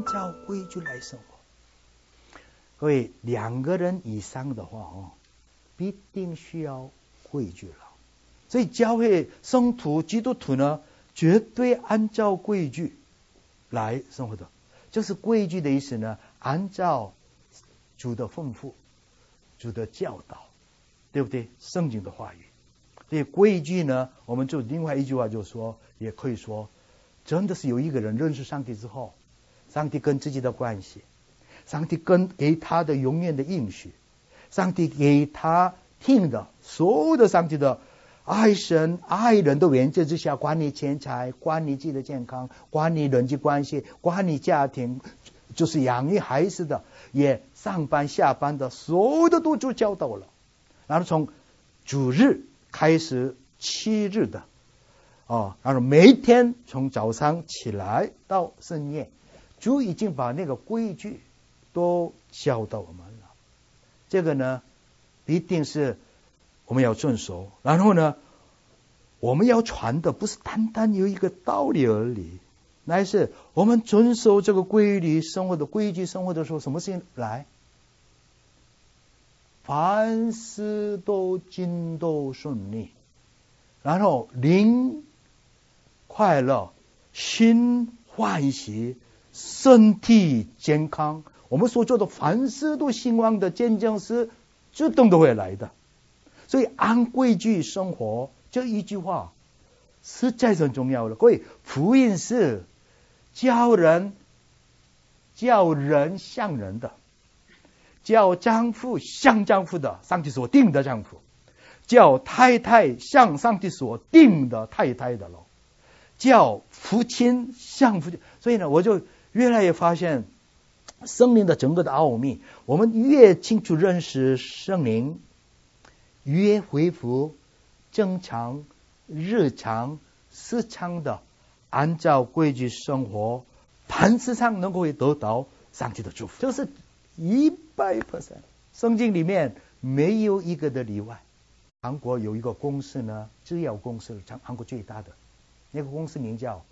按照规矩来生活。各位，2个人以上的话必定需要规矩了。所以教会圣徒、基督徒呢，绝对按照规矩来生活的。就是规矩的意思呢，按照主的吩咐、主的教导，对不对？圣经的话语。所以规矩呢，我们就另外一句话就说，也可以说，真的是有一个人认识上帝之后，上帝跟自己的关系，上帝给他的永远的应许，上帝给他听的所有的上帝的爱神爱人的原则之下，管你钱财，管你自己的健康，管你人际关系，管你家庭，就是养育孩子的，也上班下班的，所有的都就教导了。然后从主日开始7日的然后每一天从早上起来到深夜，主已经把那个规矩都教导我们了。这个呢，必定是我们要遵守。然后呢，我们要传的不是单单有一个道理而已，乃是我们遵守这个规律生活的规矩生活的时候，什么事情来？凡事都尽都顺利，然后灵快乐，心欢喜，身体健康。我们所做的凡事都兴旺的见证是自动都会来的。所以按规矩生活这一句话实在是很重要的。各位，福音是叫人像人的，叫丈夫像丈夫的，上帝所定的丈夫，叫太太像上帝所定的太太的了，叫父亲像父亲。所以呢，我就越来越发现生命的整个的奥秘，我们越清楚认识圣灵，越恢复正常日常时常的按照规矩生活，凡事上能够得到上帝的祝福。这是100%，圣经里面没有一个的例外。韩国有一个公司呢，制药公司，韩国最大的那个公司名叫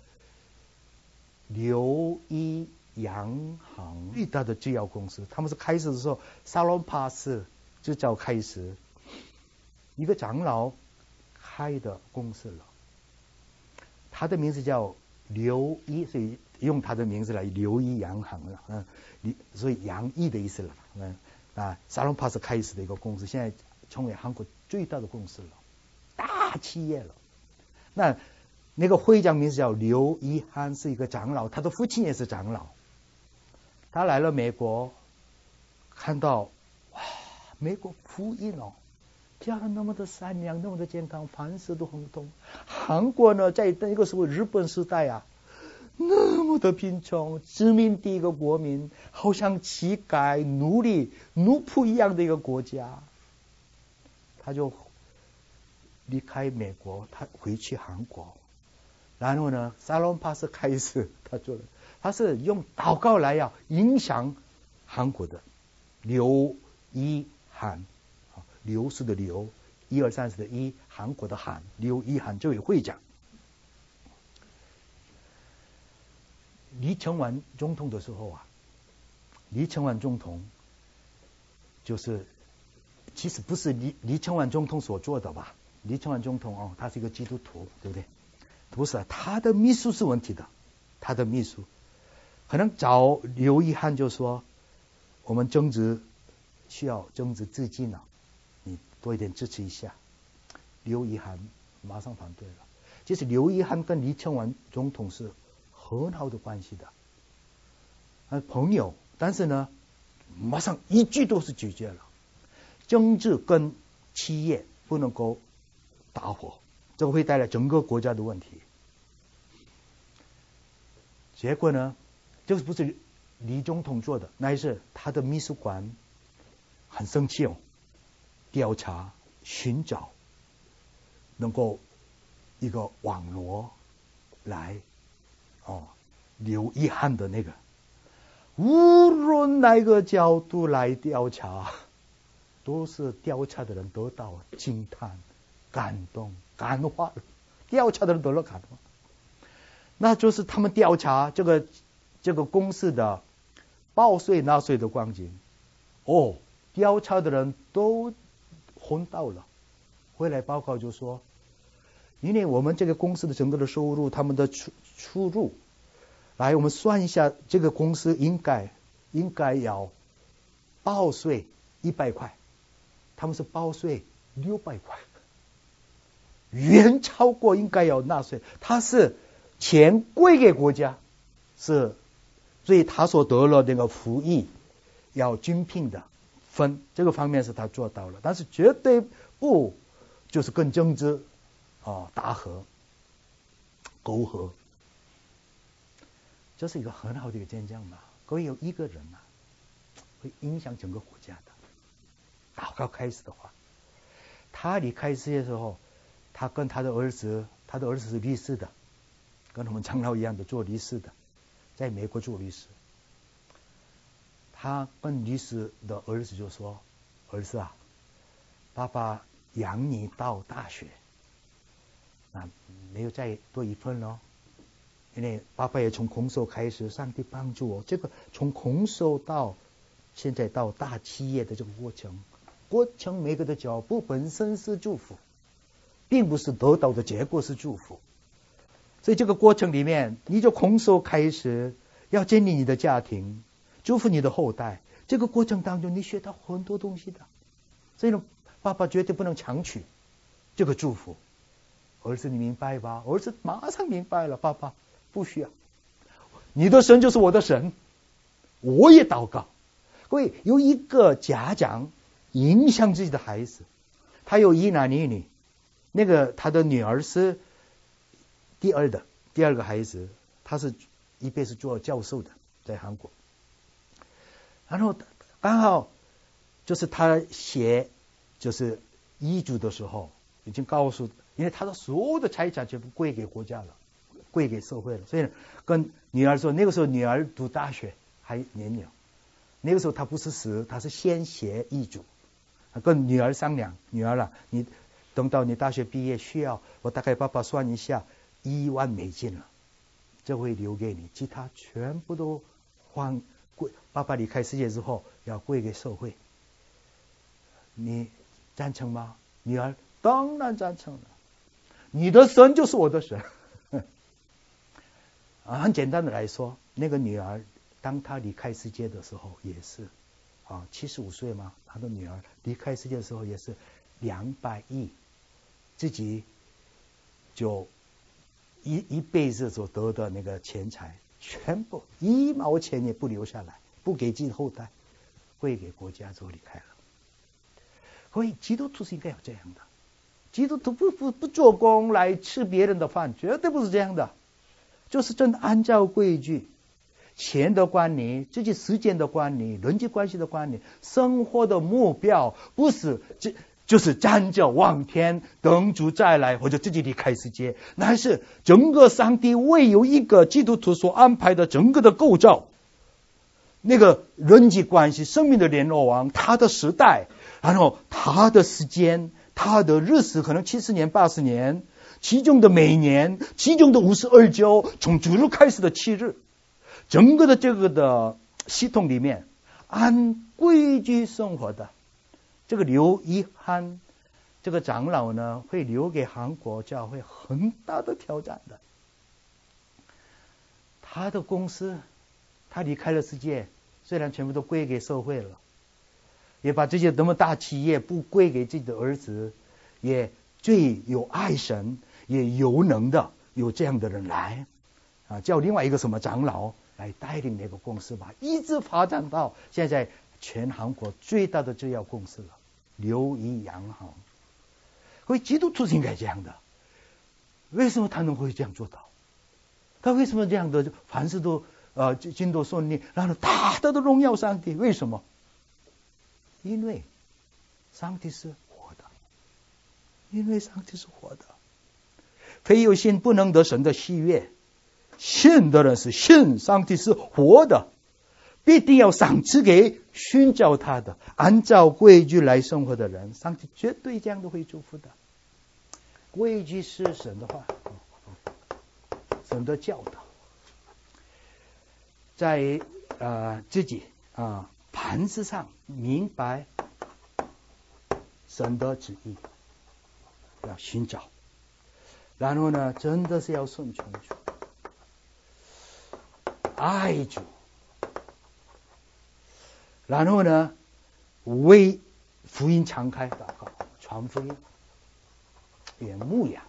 刘一洋行，最大的制药公司。他们是开始的时候沙龙帕斯制造开始，一个长老开的公司了，他的名字叫刘一，所以用他的名字来刘一洋行了，所以洋溢的意思了。沙龙帕斯开始的一个公司，现在成为韩国最大的公司了，大企业了。那个会长名字叫刘一涵，是一个长老，他的父亲也是长老。他来了美国，看到美国福音家人那么的善良，那么的健康，凡事都亨通。韩国呢，在那个时候日本时代那么的贫穷，殖民地一个国民，好像乞丐、奴仆一样的一个国家。他就离开美国，他回去韩国。然后呢，沙龙帕斯开始他做了，他是用祷告来影响韩国的。刘一涵，刘氏的刘，1、2、3的一，韩国的韩，刘一涵这位会长。李承晚总统的时候李承晚总统就是其实不是李承晚总统所做的吧？李承晚总统他是一个基督徒，对不对？不是，他的秘书是问题的。他的秘书可能找刘一涵就说，我们需要政治资金你多一点支持一下。刘一涵马上反对了。其实刘一涵跟李承晚总统是很好的关系的，朋友，但是呢，马上一句都是拒绝了。政治跟企业不能够打伙，这个会带来整个国家的问题。结果呢，这个不是李总统做的，那是他的秘书官很生气调查寻找能够一个网罗来刘一涵的那个，无论哪个角度来调查，都是调查的人得到惊叹、感动、感化。调查的人得了感化，那就是他们调查这个这个公司的报税纳税的光景，调查的人都昏倒了。回来报告就说，因为我们这个公司的整个的收入，他们的出入，来我们算一下，这个公司应该要报税100块，他们是报税600块，远超过应该要纳税。他是钱归给国家，所以他所得了那个福利要均平的分，这个方面是他做到了，但是绝对不就是跟政治打和勾合，这是一个很好的一个现象嘛。各位，有一个人会影响整个国家的。祷告开始的话，他离开世界的时候，他跟他的儿子是律师的，跟我们长老一样的做律师的，在美国做律师。他跟律师的儿子就说：“儿子啊，爸爸养你到大学，没有再多一分了，因为爸爸也从空手开始，上帝帮助我。这个从空手到现在到大企业的这个过程每个的脚步本身是祝福，并不是得到的结果是祝福。所以这个过程里面，你就空手开始，要建立你的家庭，祝福你的后代。这个过程当中，你学到很多东西的。所以呢，爸爸绝对不能强取这个祝福。儿子，你明白吧？儿子马上明白了，爸爸不需要，你的神就是我的神，我也祷告。各位，有一个家长影响自己的孩子，他有一男一女，那个他的女儿是第二个孩子，他是一辈子做教授的，在韩国。然后刚好就是他写就是遗嘱的时候，已经告诉，因为他的所有的财产全部归给国家了，归给社会了，所以跟女儿说，那个时候女儿读大学还年幼，那个时候他不是死，他是先写遗嘱，跟女儿商量，女儿啊，你等到你大学毕业需要，我大概爸爸算一下1万美金了，这会留给你，其他全部都爸爸离开世界之后要归给社会，你赞成吗？女儿当然赞成了，你的神就是我的神。很简单的来说，那个女儿当她离开世界的时候也是75岁嘛，她的女儿离开世界的时候也是200亿，自己就一辈子所得的那个钱财，全部1毛钱也不留下来，不给自己后代，归给国家就离开了。所以基督徒是应该有这样的，基督徒不做工来吃别人的饭，绝对不是这样的，就是真的按照规矩，钱的管理，自己时间的管理，人际关系的管理，生活的目标不是就是站着望天等主再来，或者自己离开世界，乃是整个上帝为有一个基督徒所安排的整个的构造，那个人际关系，生命的联络网，他的时代，然后他的时间，他的日子，可能70年80年，其中的每年，其中的52周，从主日开始的7日，整个的这个的系统里面，按规矩生活的，这个刘一涵这个长老呢，会留给韩国教会很大的挑战的。他的公司，他离开了世界，虽然全部都归给社会了，也把这些那么大企业不归给自己的儿子，也最有爱神，也有能的，有这样的人来叫另外一个什么长老来带领那个公司吧，一直发展到现在全韩国最大的制药公司了，刘一洋行。所以基督徒是应该这样的。为什么他能会这样做到？他为什么这样的凡事都进度顺利，然后大大的荣耀上帝？为什么？因为上帝是活的，因为上帝是活的。非有信不能得神的喜悦，信的人是信上帝是活的，必定要赏赐给寻找他的，按照规矩来生活的人，上帝绝对这样都会祝福的。规矩是神的话，神的教导。 在自己盘子上明白神的旨意，要寻找，然后呢，真的是要顺从主，爱主，然后呢，为福音敞开祷告，传福音，也牧养。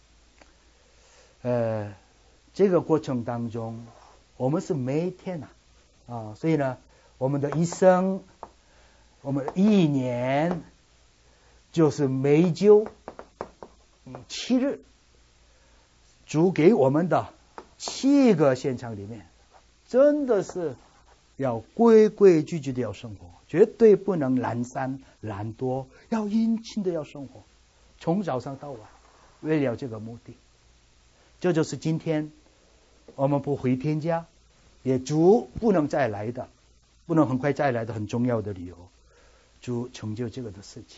这个过程当中，我们是每天所以呢，我们的一生，我们一年就是每周7日，主给我们的7个现场里面，真的是要规规矩矩的要生活，绝对不能懒散懒惰，要殷勤的要生活，从早上到晚，为了这个目的。这就是今天我们不回天家，也主不能再来的，不能很快再来的很重要的理由，主成就这个的事情。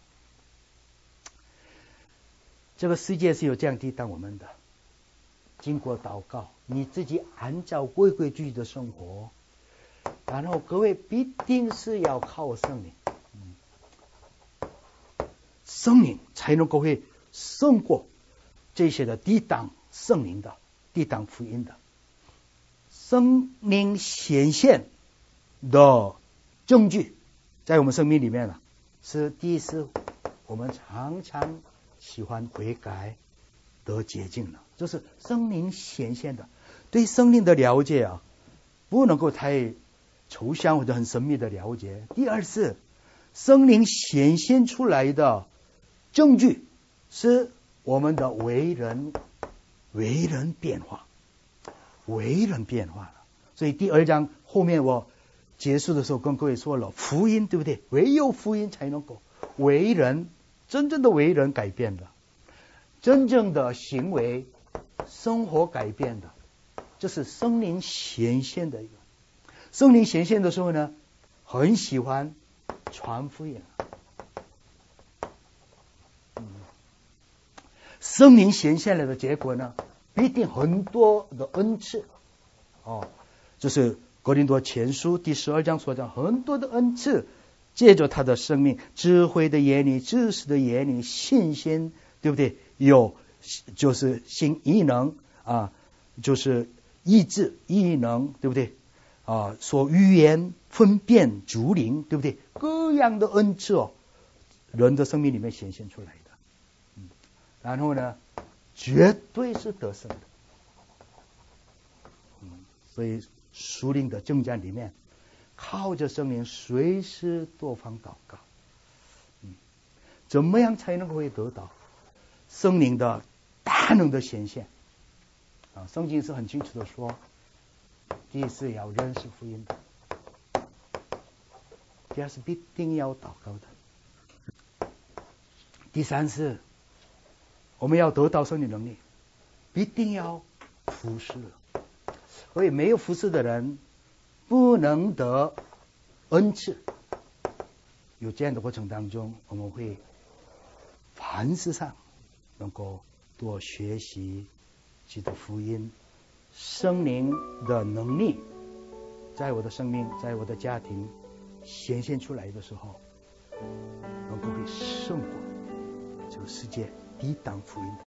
这个世界是有这样抵挡我们的，经过祷告，你自己按照规规矩矩的生活，然后各位必定是要靠圣灵，圣灵才能够会胜过这些的抵挡圣灵的、抵挡福音的。圣灵显现的证据，在我们生命里面是第一是我们常常喜欢悔改得洁净了，就是圣灵显现的。对圣灵的了解不能够太抽象或者很神秘的了解。第二是圣灵显现出来的证据是我们的为人变化，了。所以第2章后面我结束的时候跟各位说了，福音对不对？唯有福音才能够真正的为人改变的，真正的行为生活改变的，这是圣灵显现的一个。圣灵显现的时候呢，很喜欢传福音。圣灵显现了的结果呢，必定很多的恩赐就是哥林多前书第12章所讲，很多的恩赐借着他的生命，智慧的言语、知识的言语、信心，对不对？有就是行异能就是意志异能，对不对？说语言、分辨主灵，对不对？各样的恩赐人的生命里面显现出来的。然后呢，绝对是得胜的。所以属灵的征战里面，靠着圣灵随时多方祷告。怎么样才能够会得到圣灵的大能的显现？圣经是很清楚的说，第一是要认识福音的，第二是必定要祷告的，第三是我们要得到圣灵能力，必定要服侍。所以没有服侍的人不能得恩赐。有这样的过程当中，我们会凡事上能够多学习基督福音，圣灵的能力在我的生命，在我的家庭显现出来的时候，能够会胜过这个世界抵挡福音的。